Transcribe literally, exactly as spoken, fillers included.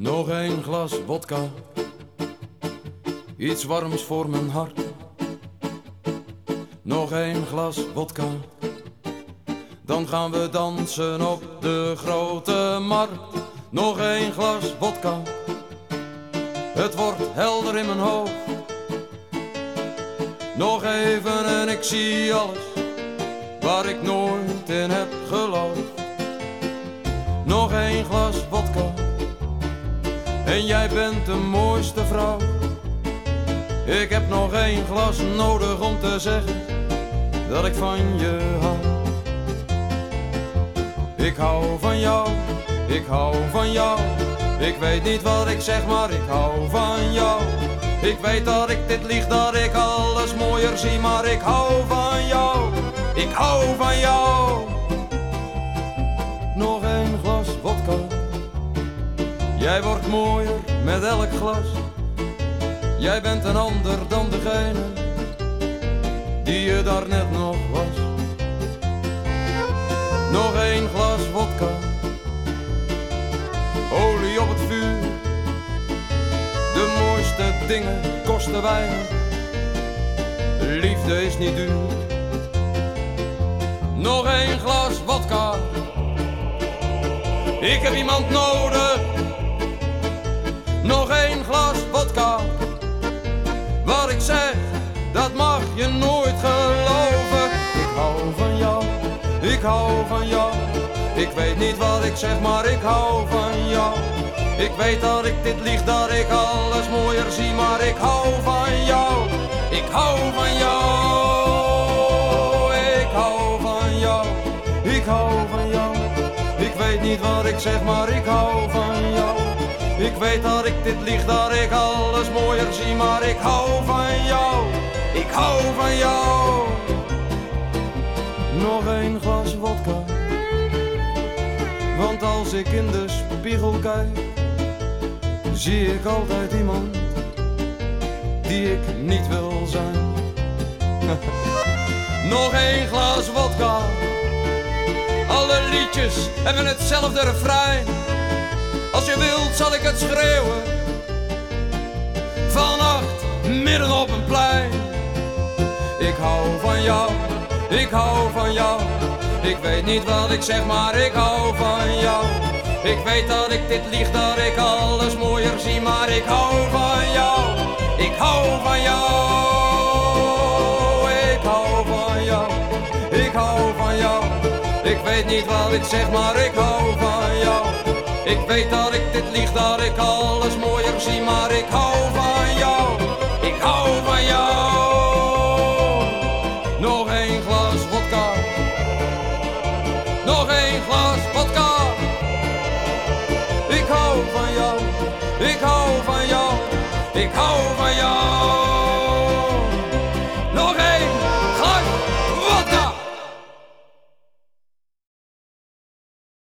Nog een glas wodka, iets warms voor mijn hart. Nog een glas wodka, dan gaan we dansen op de grote markt. Nog een glas wodka, het wordt helder in mijn hoofd. Nog even en ik zie alles waar ik nooit in heb geloofd. Nog een glas wodka en jij bent de mooiste vrouw. Ik heb nog één glas nodig om te zeggen dat ik van je hou. Ik hou van jou, ik hou van jou. Ik weet niet wat ik zeg, maar ik hou van jou. Ik weet dat ik dit lieg, dat ik alles mooier zie, maar ik hou van jou. Ik hou van jou. Nog één glas wodka, jij wordt mooier met elk glas. Jij bent een ander dan degene die je daarnet nog was. Nog één glas wodka, olie op het vuur. De mooiste dingen kosten weinig, liefde is niet duur. Nog één glas wodka, ik heb iemand nodig. Nog één glas wodka, wat ik zeg, dat mag je nooit geloven. Ik hou van jou, ik hou van jou. Ik weet niet wat ik zeg, maar ik hou van jou. Ik weet dat ik dit lieg, dat ik alles mooier zie, maar ik hou van jou. Ik hou van jou, ik hou van jou. Ik hou van jou. Ik weet niet wat ik zeg, maar ik hou van jou. Ik weet dat ik dit lieg, dat ik alles mooier zie, maar ik hou van jou. Ik hou van jou. Nog één glas wodka, want als ik in de spiegel kijk, zie ik altijd iemand die ik niet wil zijn. Nog één glas wodka, alle liedjes hebben hetzelfde refrein. Als je wilt zal ik het schreeuwen, vannacht midden op een plein. Ik hou van jou, ik hou van jou. Ik weet niet wat ik zeg, maar ik hou van jou. Ik weet dat ik dit lieg, dat ik alles mooier zie, maar ik hou van jou. Ik hou van jou, ik hou van jou. Ik hou van jou. Ik weet niet wat ik zeg, maar ik hou van jou. Ik weet dat ik dit lieg, dat ik alles mooier zie, maar ik hou van jou.